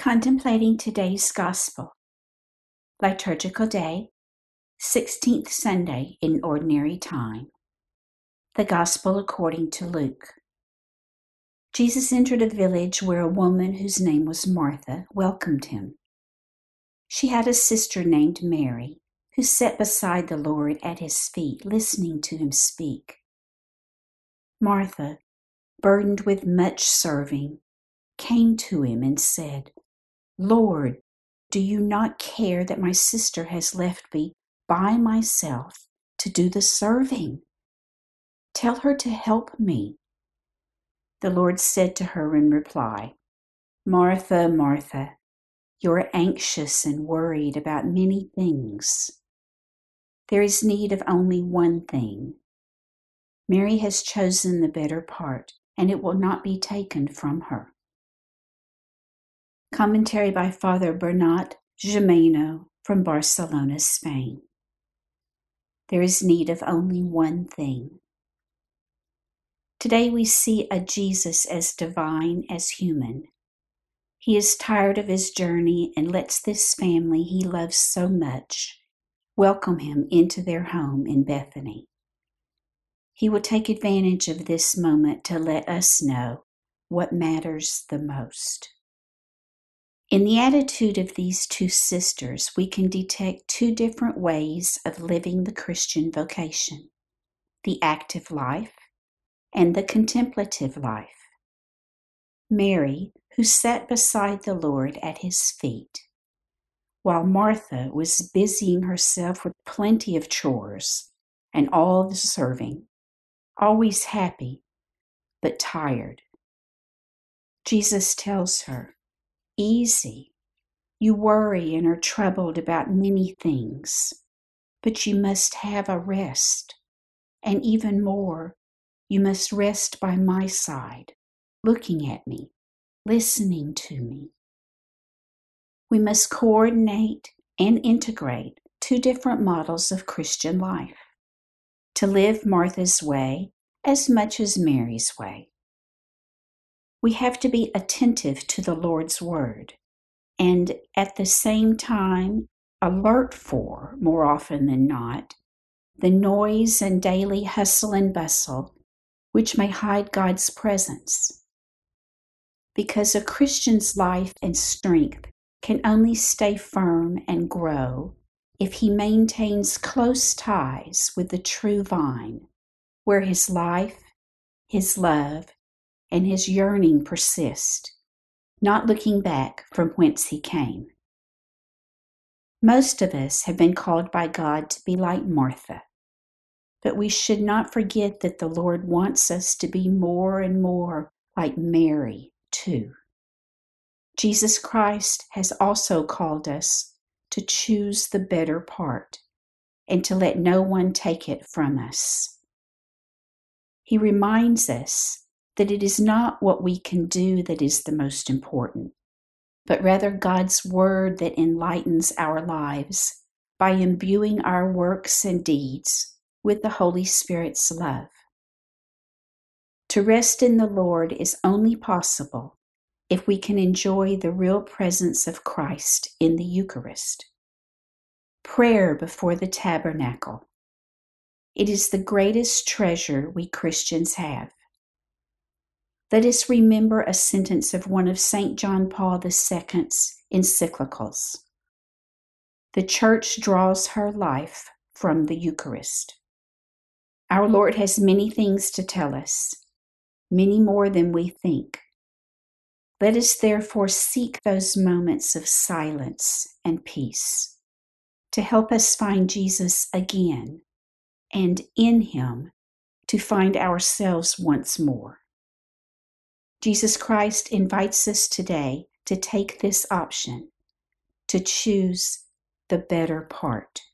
Contemplating today's Gospel. Liturgical Day, 16th Sunday in Ordinary Time. The Gospel according to Luke. Jesus entered a village where a woman whose name was Martha welcomed him. She had a sister named Mary, who sat beside the Lord at his feet, listening to him speak. Martha, burdened with much serving, came to him and said, "Lord, do you not care that my sister has left me by myself to do the serving? Tell her to help me." The Lord said to her in reply, "Martha, Martha, you're anxious and worried about many things. There is need of only one thing. Mary has chosen the better part, and it will not be taken from her." Commentary by Father Bernat Gimeno from Barcelona, Spain. There is need of only one thing. Today we see a Jesus as divine as human. He is tired of his journey and lets this family he loves so much welcome him into their home in Bethany. He will take advantage of this moment to let us know what matters the most. In the attitude of these two sisters, we can detect two different ways of living the Christian vocation: the active life and the contemplative life. Mary, who sat beside the Lord at his feet, while Martha was busying herself with plenty of chores and all the serving, always happy but tired. Jesus tells her, "Easy. You worry and are troubled about many things, but you must have a rest. And even more, you must rest by my side, looking at me, listening to me." We must coordinate and integrate two different models of Christian life, to live Martha's way as much as Mary's way. We have to be attentive to the Lord's word, and at the same time alert for, more often than not, the noise and daily hustle and bustle which may hide God's presence. Because a Christian's life and strength can only stay firm and grow if he maintains close ties with the true vine, where his life, his love, and his yearning persist, not looking back from whence he came. Most of us have been called by God to be like Martha, but we should not forget that the Lord wants us to be more and more like Mary, too. Jesus Christ has also called us to choose the better part and to let no one take it from us. He reminds us that it is not what we can do that is the most important, but rather God's word that enlightens our lives by imbuing our works and deeds with the Holy Spirit's love. To rest in the Lord is only possible if we can enjoy the real presence of Christ in the Eucharist. Prayer before the tabernacle. It is the greatest treasure we Christians have. Let us remember a sentence of one of St. John Paul II's encyclicals. The Church draws her life from the Eucharist. Our Lord has many things to tell us, many more than we think. Let us therefore seek those moments of silence and peace to help us find Jesus again, and in him to find ourselves once more. Jesus Christ invites us today to take this option, to choose the better part.